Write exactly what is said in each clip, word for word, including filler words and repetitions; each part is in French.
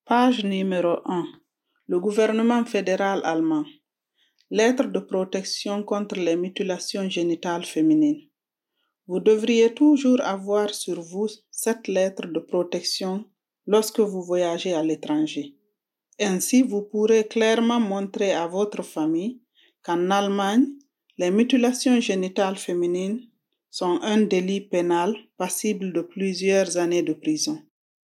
Page numéro un. Le gouvernement fédéral allemand. Lettre de protection contre les mutilations génitales féminines. Vous devriez toujours avoir sur vous cette lettre de protection lorsque vous voyagez à l'étranger. Ainsi, vous pourrez clairement montrer à votre famille qu'en Allemagne, les mutilations génitales féminines sont un délit pénal passible de plusieurs années de prison.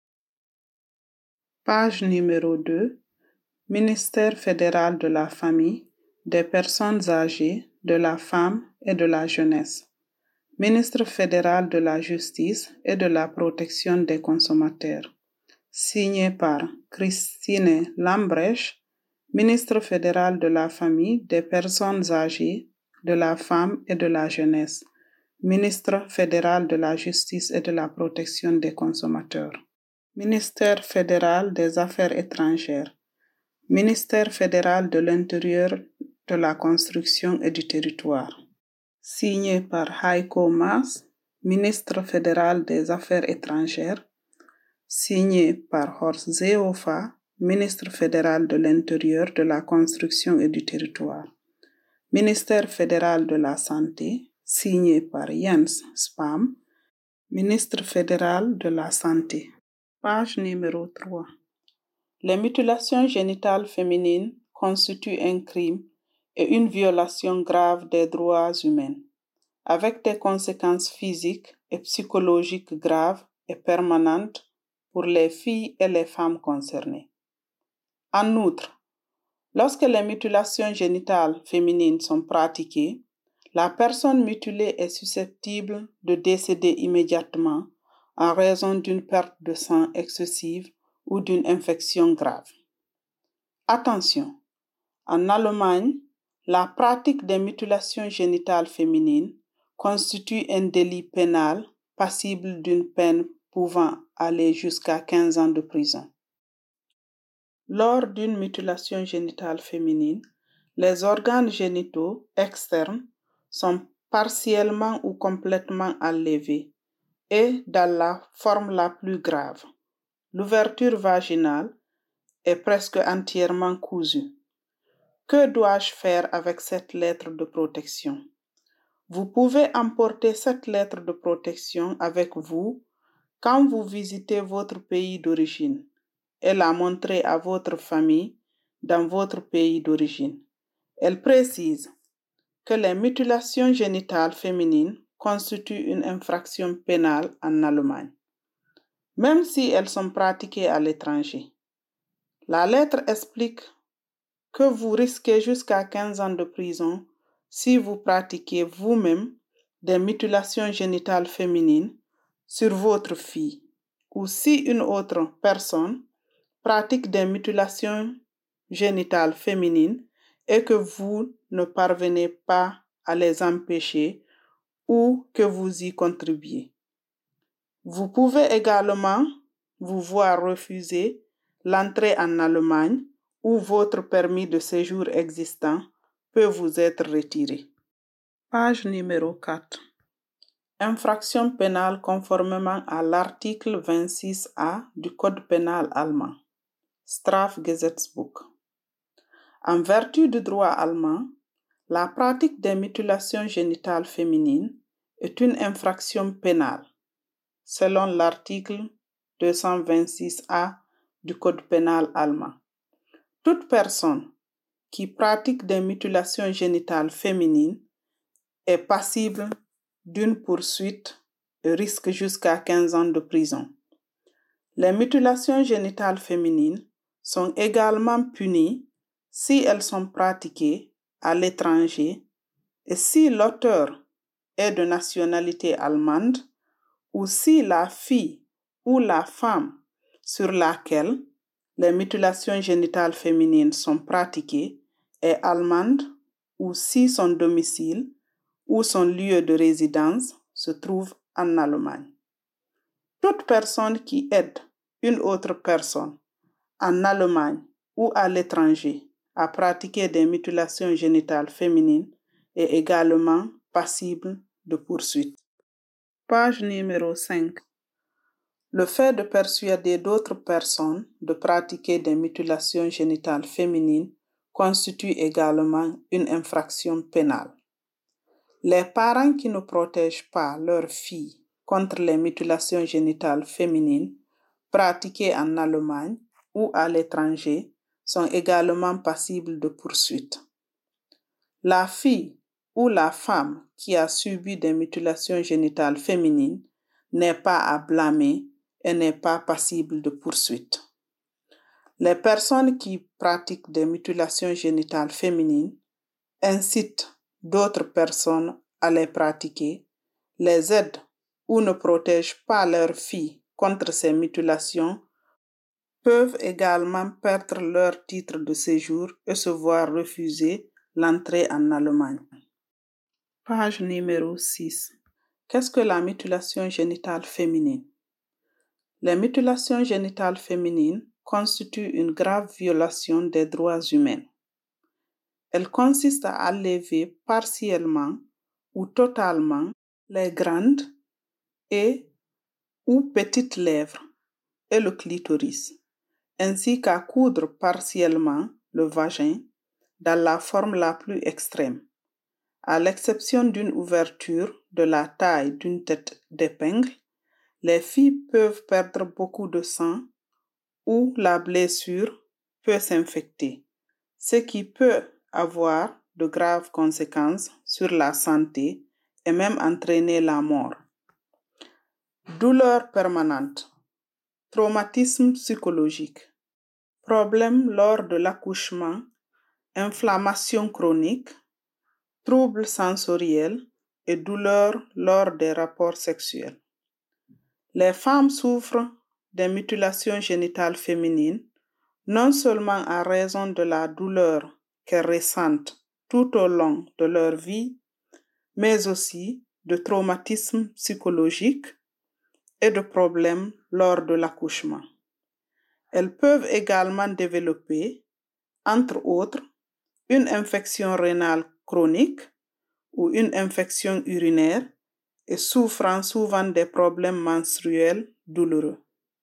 Page numéro deux. Ministère fédéral de la famille, des personnes âgées, de la femme et de la jeunesse. Ministre fédéral de la justice et de la protection des consommateurs. Signé par Christine Lambrecht, ministre fédéral de la famille, des personnes âgées, de la femme et de la jeunesse. Ministre fédéral de la justice et de la protection des consommateurs. Ministère fédéral des affaires étrangères. Ministère fédéral de l'Intérieur, de la Construction et du Territoire. Signé par Heiko Maas, ministre fédéral des Affaires étrangères. Signé par Horst Seehofer, ministre fédéral de l'Intérieur, de la Construction et du Territoire. Ministère fédéral de la Santé. Signé par Jens Spahn, ministre fédéral de la Santé. Page numéro trois. Les mutilations génitales féminines constituent un crime et une violation grave des droits humains, avec des conséquences physiques et psychologiques graves et permanentes pour les filles et les femmes concernées. En outre, lorsque les mutilations génitales féminines sont pratiquées, la personne mutilée est susceptible de décéder immédiatement en raison d'une perte de sang excessive ou d'une infection grave. Attention, en Allemagne, la pratique des mutilations génitales féminines constitue un délit pénal passible d'une peine pouvant aller jusqu'à quinze ans de prison. Lors d'une mutilation génitale féminine, les organes génitaux externes sont partiellement ou complètement enlevés et dans la forme la plus grave. L'ouverture vaginale est presque entièrement cousue. Que dois-je faire avec cette lettre de protection? Vous pouvez emporter cette lettre de protection avec vous quand vous visitez votre pays d'origine et la montrer à votre famille dans votre pays d'origine. Elle précise que les mutilations génitales féminines constituent une infraction pénale en Allemagne, même si elles sont pratiquées à l'étranger. La lettre explique que vous risquez jusqu'à quinze ans de prison si vous pratiquez vous-même des mutilations génitales féminines sur votre fille ou si une autre personne pratique des mutilations génitales féminines et que vous ne parvenez pas à les empêcher ou que vous y contribuez. Vous pouvez également vous voir refuser l'entrée en Allemagne ou votre permis de séjour existant peut vous être retiré. Page numéro quatre. Infraction pénale conformément à l'article vingt-six A du Code pénal allemand. Strafgesetzbuch. En vertu du droit allemand, la pratique des mutilations génitales féminines est une infraction pénale, selon l'article deux cent vingt-six A du Code pénal allemand. Toute personne qui pratique des mutilations génitales féminines est passible d'une poursuite et risque jusqu'à quinze ans de prison. Les mutilations génitales féminines sont également punies si elles sont pratiquées à l'étranger et si l'auteur est de nationalité allemande ou si la fille ou la femme sur laquelle les mutilations génitales féminines sont pratiquées est allemande ou si son domicile ou son lieu de résidence se trouve en Allemagne. Toute personne qui aide une autre personne en Allemagne ou à l'étranger à pratiquer des mutilations génitales féminines est également passible de poursuite. Page numéro cinq. Le fait de persuader d'autres personnes de pratiquer des mutilations génitales féminines constitue également une infraction pénale. Les parents qui ne protègent pas leurs filles contre les mutilations génitales féminines pratiquées en Allemagne ou à l'étranger sont également passibles de poursuites. La fille ou la femme qui a subi des mutilations génitales féminines n'est pas à blâmer et n'est pas passible de poursuites. Les personnes qui pratiquent des mutilations génitales féminines incitent d'autres personnes à les pratiquer, les aident ou ne protègent pas leurs filles contre ces mutilations, peuvent également perdre leur titre de séjour et se voir refuser l'entrée en Allemagne. Page numéro six. Qu'est-ce que la mutilation génitale féminine? Les mutilations génitales féminines constituent une grave violation des droits humains. Elle consiste à enlever partiellement ou totalement les grandes et ou petites lèvres et le clitoris, ainsi qu'à coudre partiellement le vagin dans la forme la plus extrême, à l'exception d'une ouverture de la taille d'une tête d'épingle. Les filles peuvent perdre beaucoup de sang ou la blessure peut s'infecter, ce qui peut avoir de graves conséquences sur la santé et même entraîner la mort. Douleur permanente, traumatisme psychologique, problèmes lors de l'accouchement, inflammation chronique, troubles sensoriels et douleurs lors des rapports sexuels. Les femmes souffrent des mutilations génitales féminines non seulement en raison de la douleur qu'elles ressentent tout au long de leur vie, mais aussi de traumatismes psychologiques et de problèmes lors de l'accouchement. Elles peuvent également développer, entre autres, une infection rénale chronique ou une infection urinaire et souffrant souvent des problèmes menstruels douloureux.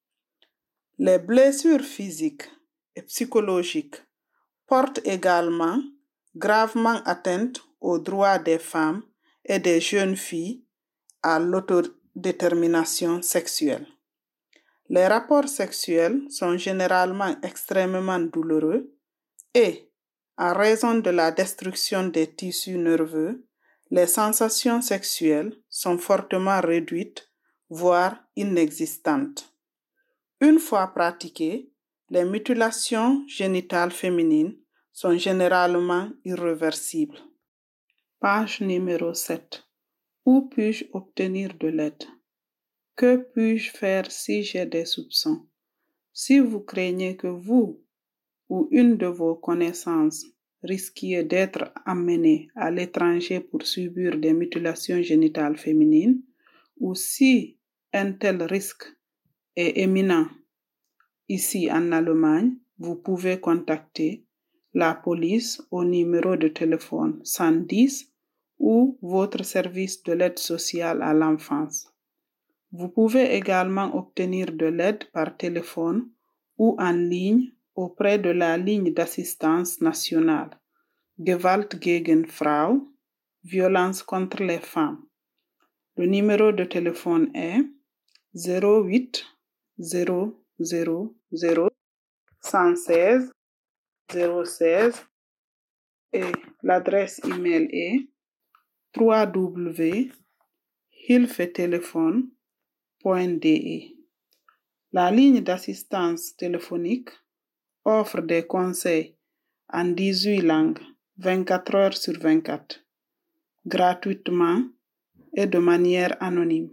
Les blessures physiques et psychologiques portent également gravement atteinte aux droits des femmes et des jeunes filles à l'autodétermination sexuelle. Les rapports sexuels sont généralement extrêmement douloureux et, en raison de la destruction des tissus nerveux, les sensations sexuelles sont fortement réduites, voire inexistantes. Une fois pratiquées, les mutilations génitales féminines sont généralement irréversibles. Page numéro sept. Où puis-je obtenir de l'aide? Que puis-je faire si j'ai des soupçons? Si vous craignez que vous ou une de vos connaissances risquiez d'être amené à l'étranger pour subir des mutilations génitales féminines, ou si un tel risque est imminent ici en Allemagne, vous pouvez contacter la police au numéro de téléphone cent dix ou votre service de l'aide sociale à l'enfance. Vous pouvez également obtenir de l'aide par téléphone ou en ligne auprès de la ligne d'assistance nationale Gewalt gegen Frau, violence contre les femmes. Le numéro de téléphone est zéro huit zéro zéro zéro cent seize zéro seize et l'adresse email est w w w point hilfetelefon point d e. La ligne d'assistance téléphonique offre des conseils en dix-huit langues, vingt-quatre heures sur vingt-quatre, gratuitement et de manière anonyme.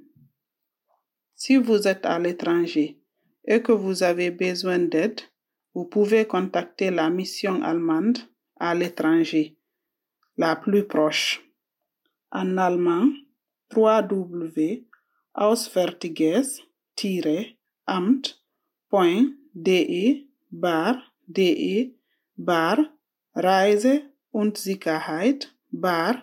Si vous êtes à l'étranger et que vous avez besoin d'aide, vous pouvez contacter la mission allemande à l'étranger, la plus proche. En allemand, w w w point auswärtiges amt point d e barre d e barre Reise und Sicherheit barre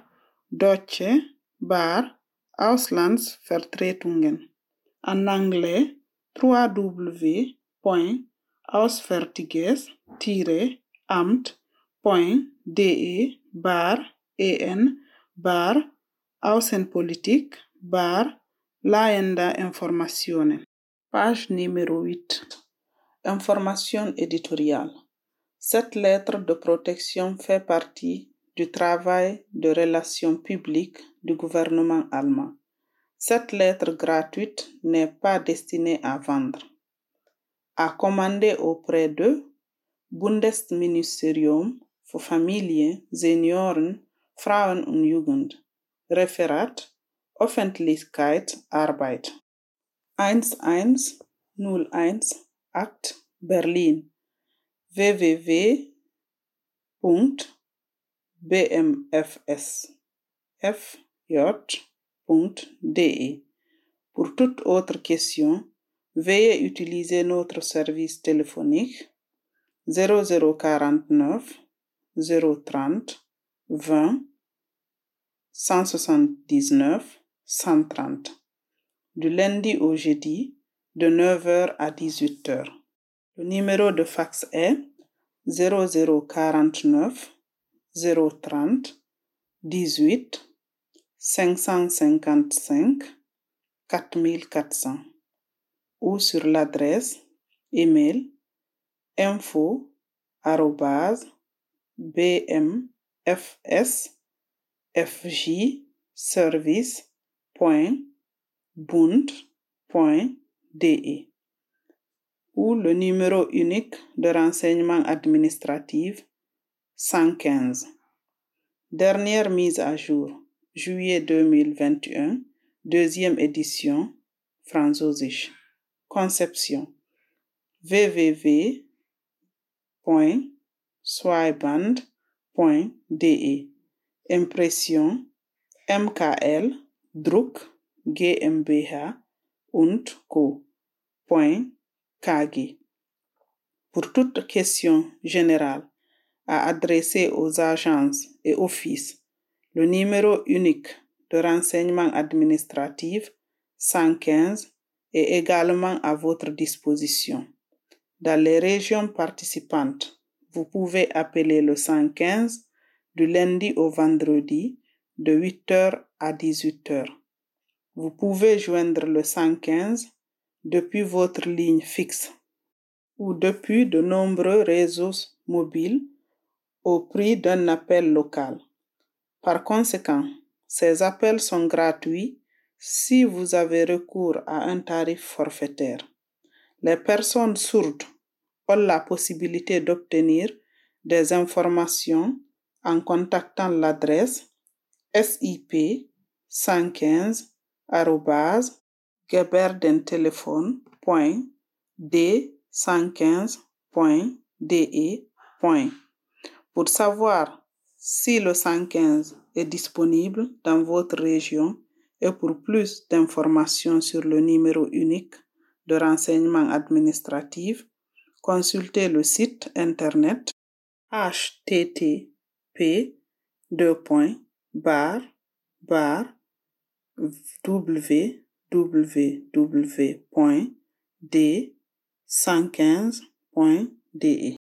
Deutsche barre Auslandsvertretungen. En anglais, w w w point auswärtiges tiret amt point de barre en barre Außenpolitik barre Laenda Informationen. Page numéro huit. Information éditoriale. Cette lettre de protection fait partie du travail de relations publiques du gouvernement allemand. Cette lettre gratuite n'est pas destinée à vendre. À commander auprès de Bundesministerium für Familie, Senioren, Frauen und Jugend. Referat Öffentlichkeit Arbeit. elf null eins acht Berlin. w w w punkt b m f s f j punkt d e. Pour toute autre question, veuillez utiliser notre service téléphonique zéro zéro quarante-neuf zéro trente vingt cent soixante-dix-neuf cent trente. Du lundi au jeudi, de neuf heures à dix-huit heures. Le numéro de fax est zéro zéro quarante-neuf zéro trente dix-huit cinq cent cinquante-cinq quatre mille quatre cents ou sur l'adresse email info arobase b m f s f j service point bund point d e ou le numéro unique de renseignement administratif cent quinze. Dernière mise à jour, juillet deux mille vingt et un, deuxième édition, Französisch. Conception w w w point swiband point d e. Impression M K L, Druck, GmbH und Co. Point K G. Pour toute question générale à adresser aux agences et offices, le numéro unique de renseignement administratif cent quinze est également à votre disposition. Dans les régions participantes, vous pouvez appeler le cent quinze du lundi au vendredi de huit heures à dix-huit heures. Vous pouvez joindre le cent quinze depuis votre ligne fixe ou depuis de nombreux réseaux mobiles au prix d'un appel local. Par conséquent, ces appels sont gratuits si vous avez recours à un tarif forfaitaire. Les personnes sourdes ont la possibilité d'obtenir des informations en contactant l'adresse sip cent quinze arobase geberdentelefon point d cent quinze point d e point. Pour savoir si le cent quinze est disponible dans votre région et pour plus d'informations sur le numéro unique de renseignement administratif, consultez le site internet h t t p deux points barre barre w w w point d cent quinze point d e.